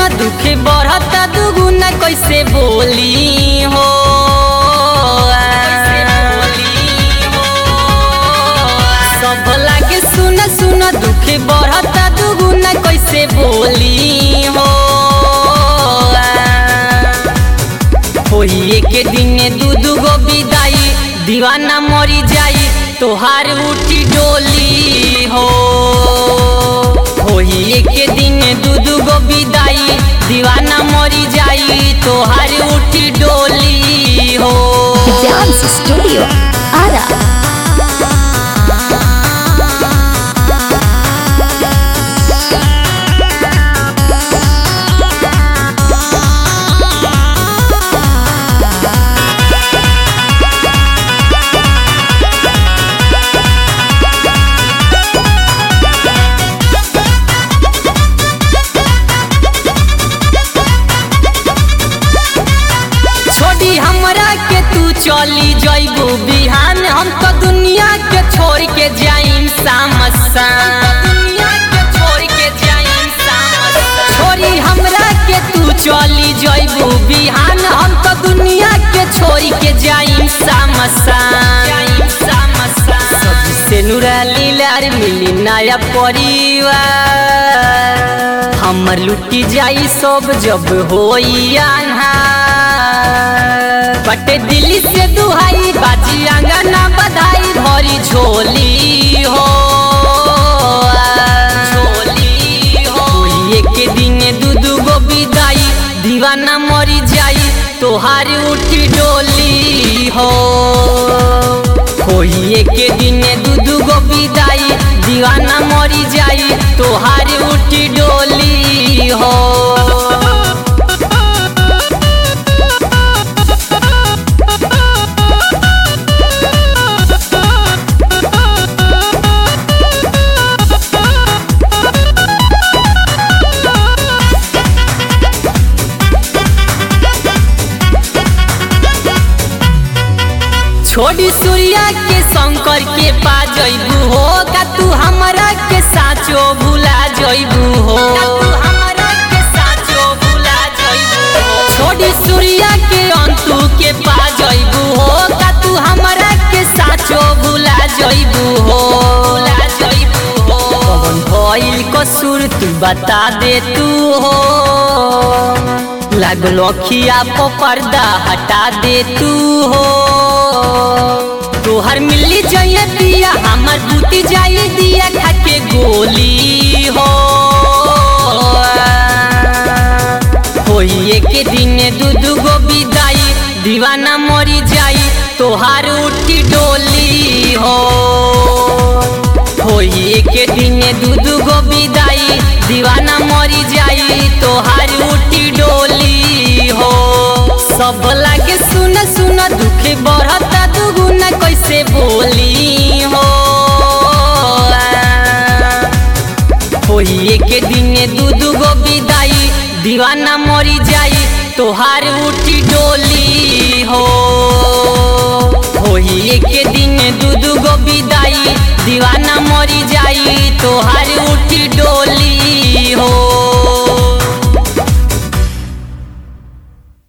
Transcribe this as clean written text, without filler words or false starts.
सुना दुख बढ़ता दुगुना कैसे बोली हो। सब लागे सुना सुना दुख बढ़ता दुगुना कैसे बोली हो। होइए के दिन दू गो विदाई दीवाना मरी जाई तोहार उठी डोली हो। होइए के दिन दू गो विदाई दीवाना मरी जाई तोहार उठी डोली हो। Dance studio Arrah. हमरा के तू चली जइबू बिहान हम तो दुनिया के छोड़ के जाइम सामसान। दुनिया के छोड़ के जाइम सामसान। छोरी हमरा के तू चली जइबू बिहान हम तो दुनिया के छोड़ के जाइम सामसान। सबसे नुरा लीलार मिली नया परिवार हमर लुटी जाई सब जब होई अन्हार। बटे दिल्ली से दुहाई बाजी अंगना बधाई भरी झोली हो। झोली हो ये के दिन दू गो विदाई दीवाना मरी जाई तोहार उठी डोली हो। होइए के दिन दू गो विदाई दीवाना मरी जाई तोहार उठी डोली हो। छोड़ी सूर्या के शंकर के पा जइबू हो का तू हमरा के साचो भुला जइबू हो। हमरा के साचो भुला जइबू हो। छोड़ी सूर्या के अंतु के पा जइबू हो का तू हमरा के साचो भुला जइबू हो। भुला जइबू हो। कौन भइल कसूर तू बता दे तू हो। लागल अखिया पर पर्दा हटा दे तू हो। तोहर मिली जाइए दिया हमर बूटी जाइए दिया खाके गोली हो। होइए के दिन दू गो विदाई दीवाना मरी जाई तोहार उठी डोली हो। होइए के दिन दू गो विदाई दीवाना मरी जाई तोहार उठी डोली हो। सब लागे सुना सुना दुख बढ़ता दुगुना कैसे बोली हो। होइए के दिन दू गो विदाई दीवाना मरी जाई तोहार उठी डोली हो। होइए के दिन दू गो विदाई दीवाना मरी जाई तोहार उठी डोली